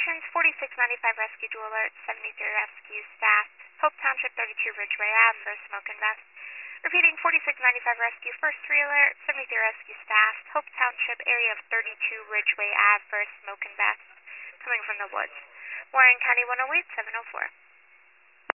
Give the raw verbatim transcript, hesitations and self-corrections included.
stations, forty-six ninety-five Rescue Dual Alert, seventy-three Rescue Staff, Hope Township, thirty-two Ridgeway Ave for Smoke and Vest. Repeating, forty-six ninety-five Rescue, first three alert, seventy-three Rescue Staff, Hope Township, area of thirty-two Ridgeway Ave for Smoke and Vest, coming from the woods. Warren County one oh eight, seven oh four.